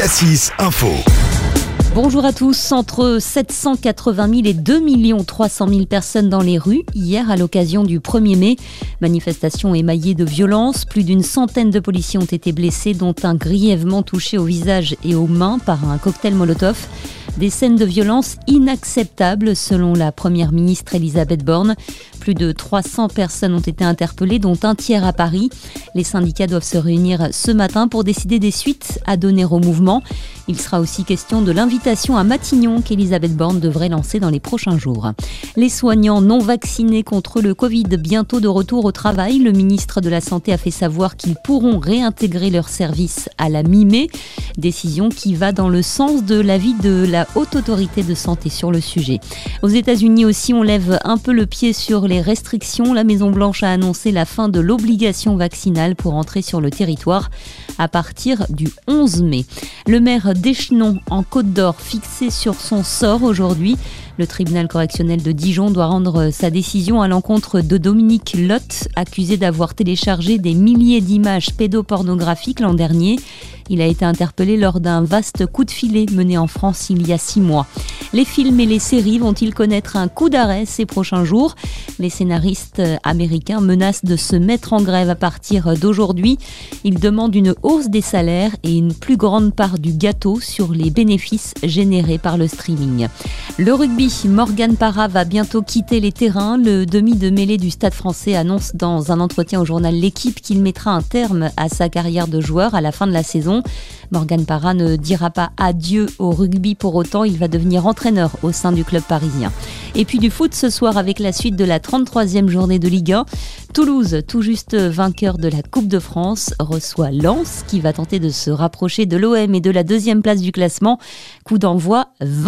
Cassis Info. Bonjour à tous. Entre 780 000 et 2 300 000 personnes dans les rues hier à l'occasion du 1er mai. Manifestation émaillée de violences. Plus d'une centaine de policiers ont été blessés, dont un grièvement touché au visage et aux mains par un cocktail Molotov. Des scènes de violence inacceptables selon la première ministre Elisabeth Borne. Plus de 300 personnes ont été interpellées, dont un tiers à Paris. Les syndicats doivent se réunir ce matin pour décider des suites à donner au mouvement. Il sera aussi question de l'invitation à Matignon qu'Elisabeth Borne devrait lancer dans les prochains jours. Les soignants non vaccinés contre le Covid bientôt de retour au travail. Le ministre de la Santé a fait savoir qu'ils pourront réintégrer leur service à la mi-mai. Décision qui va dans le sens de l'avis de la Haute Autorité de Santé sur le sujet. Aux États-Unis aussi, on lève un peu le pied sur les restrictions. La Maison-Blanche a annoncé la fin de l'obligation vaccinale pour entrer sur le territoire à partir du 11 mai. Le maire d'Échenon, en Côte-d'Or, fixé sur son sort aujourd'hui. Le tribunal correctionnel de Dijon doit rendre sa décision à l'encontre de Dominique Lotte, accusé d'avoir téléchargé des milliers d'images pédopornographiques l'an dernier. Il a été interpellé lors d'un vaste coup de filet mené en France il y a 6 mois. Les films et les séries vont-ils connaître un coup d'arrêt ces prochains jours ? Les scénaristes américains menacent de se mettre en grève à partir d'aujourd'hui. Ils demandent une hausse des salaires et une plus grande part du gâteau sur les bénéfices générés par le streaming. Le rugby, Morgan Parra va bientôt quitter les terrains. Le demi de mêlée du Stade Français annonce dans un entretien au journal L'Équipe qu'il mettra un terme à sa carrière de joueur à la fin de la saison. Morgan Parra ne dira pas adieu au rugby pour autant, il va devenir entraîneur au sein du club parisien. Et puis du foot ce soir avec la suite de la 33e journée de Ligue 1. Toulouse, tout juste vainqueur de la Coupe de France, reçoit Lens qui va tenter de se rapprocher de l'OM et de la 2e place du classement. Coup d'envoi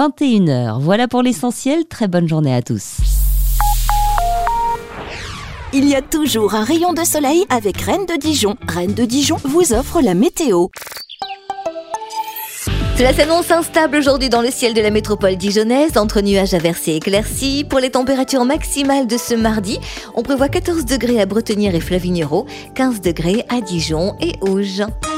21h. Voilà pour l'essentiel, très bonne journée à tous. Il y a toujours un rayon de soleil avec Rennes de Dijon. Rennes de Dijon vous offre la météo. Cela s'annonce instable aujourd'hui dans le ciel de la métropole dijonnaise, entre nuages averses et éclaircies. Pour les températures maximales de ce mardi, on prévoit 14 degrés à Bretenières et Flavignerot, 15 degrés à Dijon et Auge.